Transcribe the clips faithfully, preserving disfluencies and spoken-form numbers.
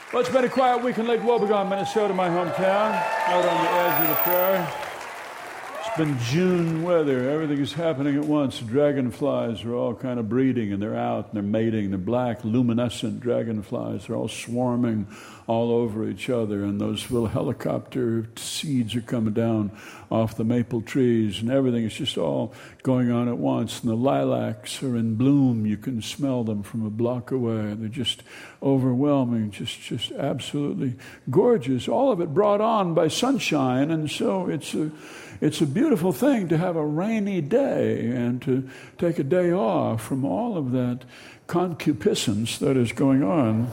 Well, it's been a quiet week in Lake Wobegon, Minnesota, my hometown, out on the edge of the prairie. It's been June weather. Everything is happening at once. Dragonflies are all kind of breeding, and they're out, and they're mating. They're black, luminescent dragonflies. They're all swarming all over each other, and those little helicopter seeds are coming down off the maple trees, and everything is just all going on at once. And the lilacs are in bloom. You can smell them from a block away. They're just overwhelming, just, just absolutely gorgeous. All of it brought on by sunshine, and so it's a It's a beautiful thing to have a rainy day and to take a day off from all of that concupiscence that is going on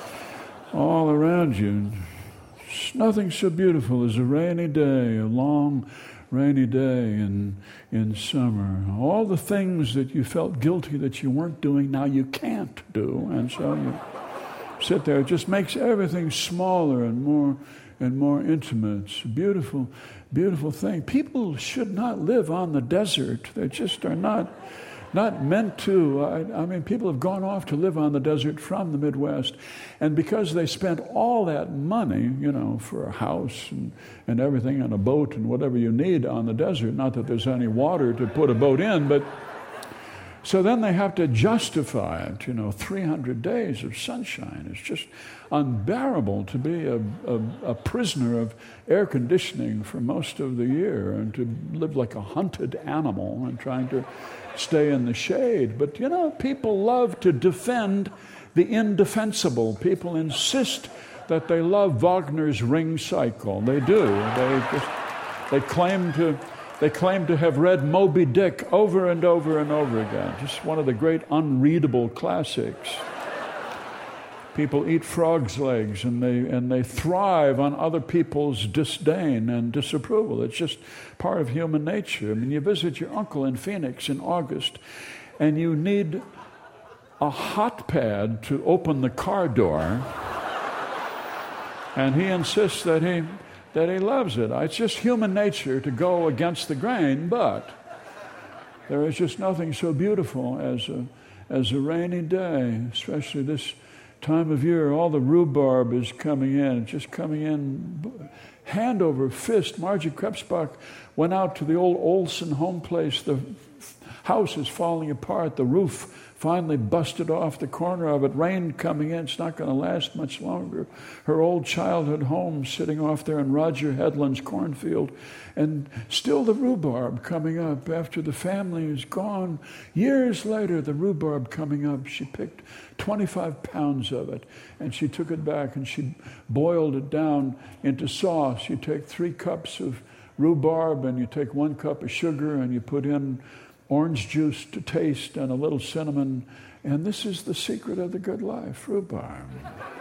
all around you. It's nothing so beautiful as a rainy day, a long rainy day in, in summer. All the things that you felt guilty that you weren't doing, now you can't do. And so you sit there. It just makes everything smaller and more and more intimate. It's a beautiful, beautiful thing. People should not live on the desert. They just are not not meant to. I, I mean, people have gone off to live on the desert from the Midwest, and because they spent all that money, you know, for a house and, and everything, and a boat and whatever you need on the desert, not that there's any water to put a boat in, but so then they have to justify it, you know, three hundred days of sunshine. It's just unbearable to be a, a, a prisoner of air conditioning for most of the year and to live like a hunted animal and trying to stay in the shade. But, you know, people love to defend the indefensible. People insist that they love Wagner's Ring Cycle. They do. They just, they claim to... They claim to have read Moby Dick over and over and over again. Just one of the great unreadable classics. People eat frogs' legs, and they and they thrive on other people's disdain and disapproval. It's just part of human nature. I mean, you visit your uncle in Phoenix in August, and you need a hot pad to open the car door, and he insists that he... that he loves it. It's just human nature to go against the grain, but there is just nothing so beautiful as a, as a rainy day, especially this time of year. All the rhubarb is coming in, just coming in hand over fist. Margie Krebsbach went out to the old Olson home place. The house is falling apart. The roof finally busted off the corner of it. Rain coming in. It's not going to last much longer. Her old childhood home sitting off there in Roger Headland's cornfield. And still the rhubarb coming up after the family is gone. Years later, the rhubarb coming up. She picked twenty-five pounds of it, and she took it back, and she boiled it down into sauce. You take three cups of rhubarb, and you take one cup of sugar, and you put in orange juice to taste and a little cinnamon. And this is the secret of the good life, rhubarb.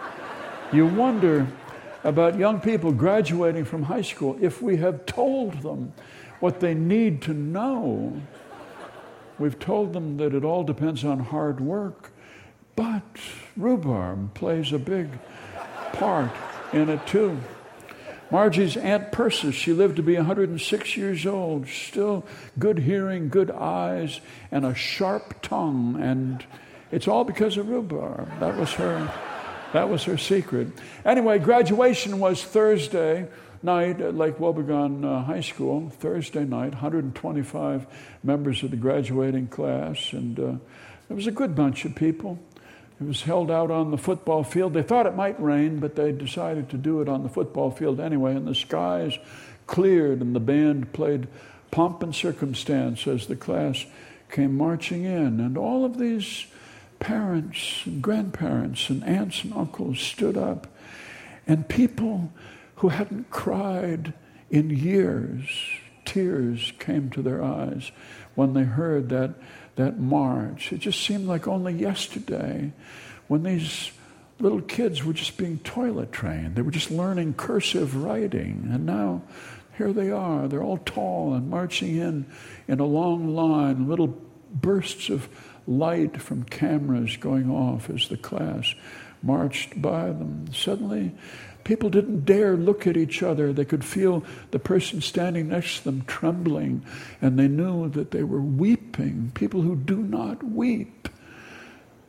You wonder about young people graduating from high school if we have told them what they need to know. We've told them that it all depends on hard work, but rhubarb plays a big part in it too. Margie's Aunt Persis, she lived to be one hundred six years old, still good hearing, good eyes, and a sharp tongue, and it's all because of rhubarb. That was her, that was her secret. Anyway, graduation was Thursday night at Lake Wobegon uh, High School, Thursday night, one hundred twenty-five members of the graduating class, and uh, it was a good bunch of people. It was held out on the football field. They thought it might rain, but they decided to do it on the football field anyway, and the skies cleared, and the band played Pomp and Circumstance as the class came marching in. And all of these parents and grandparents and aunts and uncles stood up, and people who hadn't cried in years, tears came to their eyes when they heard that that march. It just seemed like only yesterday when these little kids were just being toilet trained. They were just learning cursive writing. And now here they are. They're all tall and marching in in a long line, little bursts of light from cameras going off as the class marched by them. Suddenly, people didn't dare look at each other. They could feel the person standing next to them trembling, and they knew that they were weeping. People who do not weep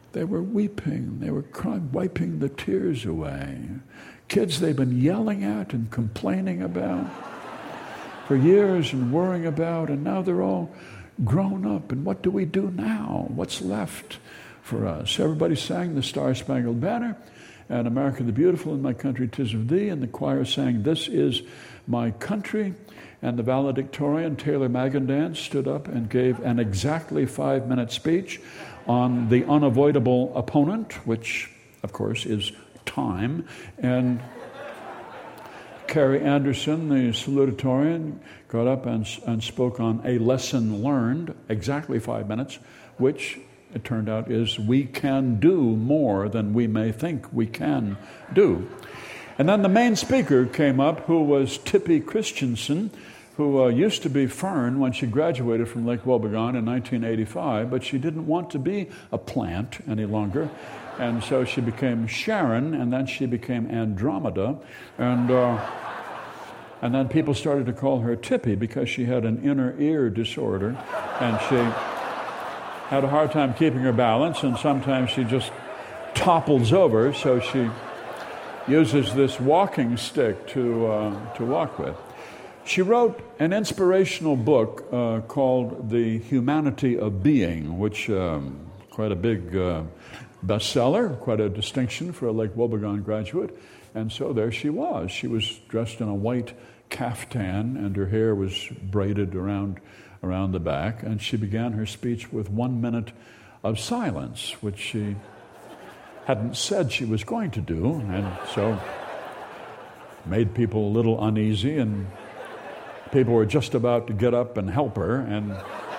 They were weeping. They were crying, wiping the tears away. Kids they've been yelling at and complaining about for years and worrying about, and now they're all grown up. And what do we do now? What's left for us? Everybody sang the Star-Spangled Banner and America the Beautiful and My Country 'Tis of Thee, and the choir sang This Is My Country. And the valedictorian, Taylor Magandance, stood up and gave an exactly five-minute speech on the unavoidable opponent, which, of course, is time. And Carrie Anderson, the salutatorian, got up and, and spoke on a lesson learned, exactly five minutes, which, it turned out, is we can do more than we may think we can do. And then the main speaker came up, who was Tippi Christensen, who uh, used to be Fern when she graduated from Lake Wobegon in nineteen eighty-five, but she didn't want to be a plant any longer. And so she became Sharon, and then she became Andromeda. And uh, and then people started to call her Tippi because she had an inner ear disorder, and she had a hard time keeping her balance, and sometimes she just topples over, so she uses this walking stick to uh, to walk with. She wrote an inspirational book uh, called The Humanity of Being, which um, quite a big uh, bestseller, quite a distinction for a Lake Wobegon graduate. And so there she was. She was dressed in a white caftan, and her hair was braided around around the back. And she began her speech with one minute of silence, which she hadn't said she was going to do, and so made people a little uneasy, and people were just about to get up and help her, and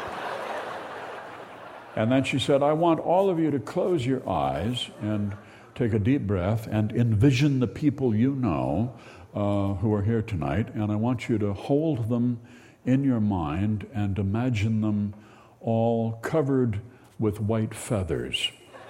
and then she said, I want all of you to close your eyes and take a deep breath and envision the people you know uh, who are here tonight, and I want you to hold them in your mind and imagine them all covered with white feathers.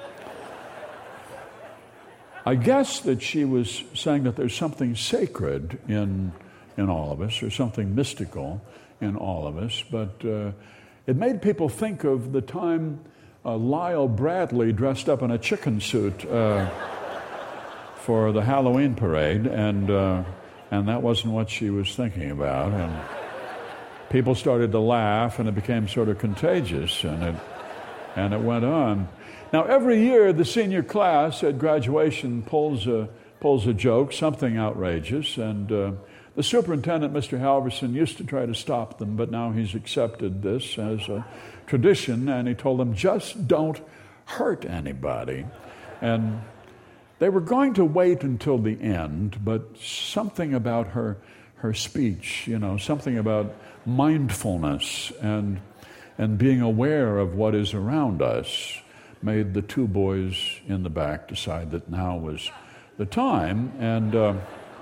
I guess that she was saying that there's something sacred in in all of us, or something mystical in all of us, but uh, it made people think of the time uh, Lyle Bradley dressed up in a chicken suit uh, for the Halloween parade, and uh, and that wasn't what she was thinking about, and people started to laugh, and it became sort of contagious, and it and it went on. Now, every year, the senior class at graduation pulls a, pulls a joke, something outrageous, and uh, the superintendent, Mister Halverson, used to try to stop them, but now he's accepted this as a tradition, and he told them, just don't hurt anybody. And they were going to wait until the end, but something about her, her speech, you know, something about mindfulness and, and being aware of what is around us, made the two boys in the back decide that now was the time. And uh,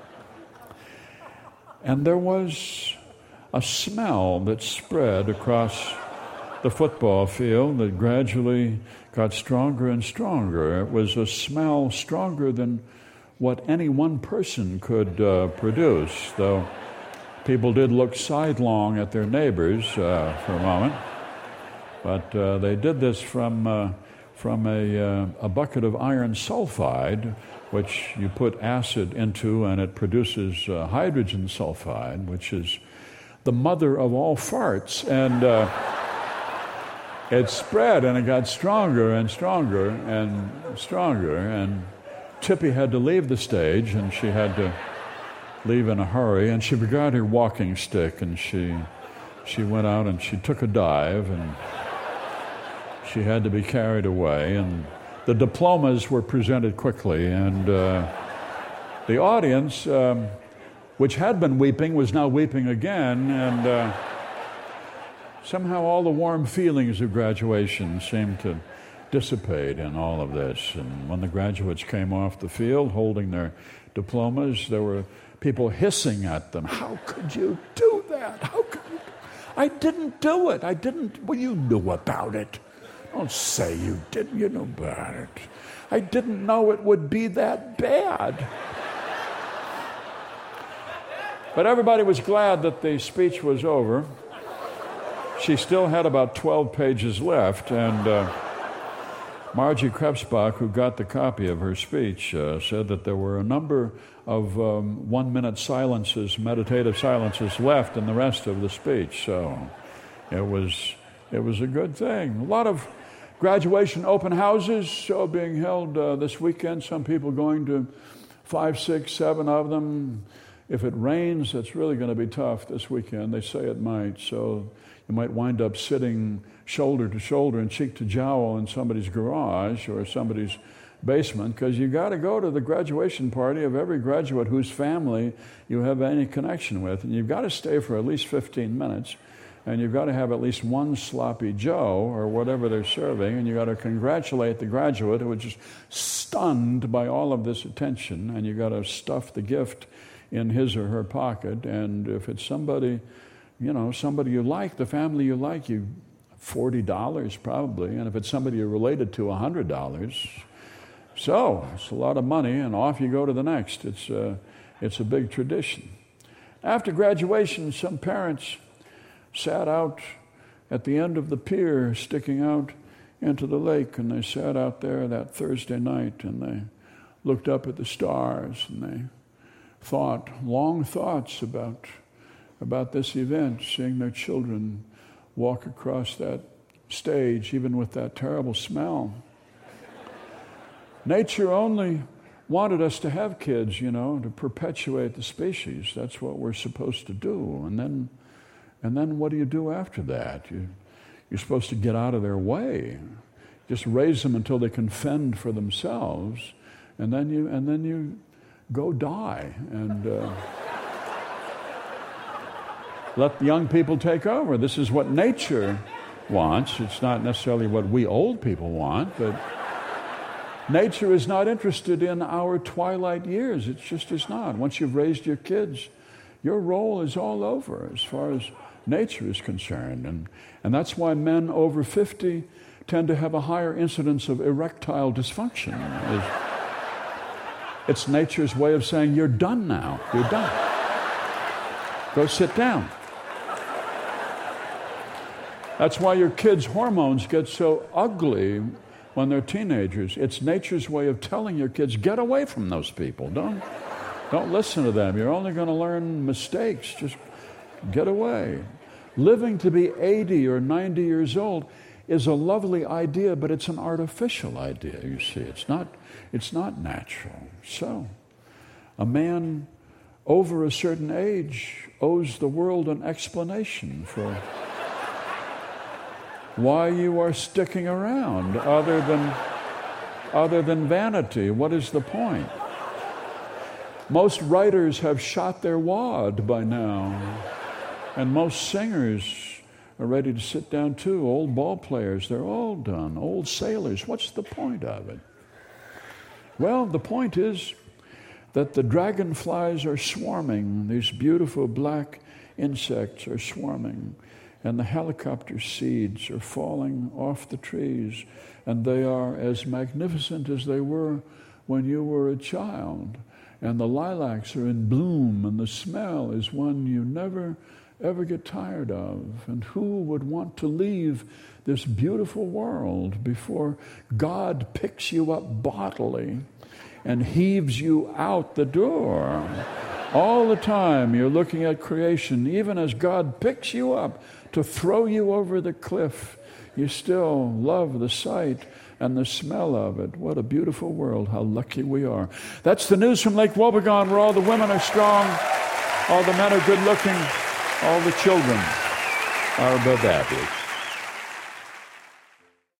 and there was a smell that spread across the football field that gradually got stronger and stronger. It was a smell stronger than what any one person could uh, produce, though people did look sidelong at their neighbors uh, for a moment. But uh, they did this from... Uh, from a, uh, a bucket of iron sulfide, which you put acid into, and it produces uh, hydrogen sulfide, which is the mother of all farts. And uh, it spread, and it got stronger and stronger and stronger. And Tippi had to leave the stage, and she had to leave in a hurry. And she forgot her walking stick, and she she went out and she took a dive, and she had to be carried away, and the diplomas were presented quickly, and uh, the audience, um, which had been weeping, was now weeping again, and uh, somehow all the warm feelings of graduation seemed to dissipate in all of this. And when the graduates came off the field holding their diplomas, there were people hissing at them. How could you do that? How could you? I didn't do it. I didn't. Well, you knew about it. Don't say you didn't. You knew about it. I didn't know it would be that bad. But everybody was glad that the speech was over. She still had about twelve pages left, and uh, Margie Krebsbach, who got the copy of her speech, uh, said that there were a number of um, one-minute silences, meditative silences left in the rest of the speech. So it was it was a good thing. A lot of graduation open houses uh, being held uh, this weekend. Some people going to five, six, seven of them. If it rains, it's really going to be tough this weekend. They say it might. So you might wind up sitting shoulder to shoulder and cheek to jowl in somebody's garage or somebody's basement, because you got to go to the graduation party of every graduate whose family you have any connection with, and you've got to stay for at least fifteen minutes, and you've got to have at least one sloppy Joe or whatever they're serving, and you've got to congratulate the graduate who was just stunned by all of this attention, and you've got to stuff the gift in his or her pocket. And if it's somebody, you know, somebody you like, the family you like, you forty dollars probably, and if it's somebody you're related to, one hundred dollars. So it's a lot of money, and off you go to the next. It's a, it's a big tradition. After graduation, some parents sat out at the end of the pier, sticking out into the lake, and they sat out there that Thursday night, and they looked up at the stars, and they thought long thoughts about, about this event, seeing their children walk across that stage, even with that terrible smell. Nature only wanted us to have kids, you know, to perpetuate the species. That's what we're supposed to do. And then, and then what do you do after that? You, you're supposed to get out of their way. Just raise them until they can fend for themselves, and then you, and then you go die and uh, let the young people take over. This is what nature wants. It's not necessarily what we old people want, but nature is not interested in our twilight years. It's just is not. Once you've raised your kids, your role is all over as far as nature is concerned. And, and that's why men over fifty tend to have a higher incidence of erectile dysfunction. It's, it's nature's way of saying, you're done now. You're done. Go sit down. That's why your kids' hormones get so ugly when they're teenagers. It's nature's way of telling your kids, get away from those people. Don't, don't listen to them. You're only going to learn mistakes. Just get away. Living to be eighty or ninety years old is a lovely idea, but it's an artificial idea, you see. It's not, it's not natural. So, a man over a certain age owes the world an explanation for why you are sticking around, other than other than vanity. What is the point? Most writers have shot their wad by now, and most singers are ready to sit down too. Old ball players, they're all done. Old sailors, what's the point of it? Well, the point is that the dragonflies are swarming. These beautiful black insects are swarming. And the helicopter seeds are falling off the trees, and they are as magnificent as they were when you were a child. And the lilacs are in bloom, and the smell is one you never, ever get tired of. And who would want to leave this beautiful world before God picks you up bodily and heaves you out the door? All the time you're looking at creation, even as God picks you up to throw you over the cliff, you still love the sight and the smell of it. What a beautiful world. How lucky we are. That's the news from Lake Wobegon, where all the women are strong, all the men are good looking, all the children are above average.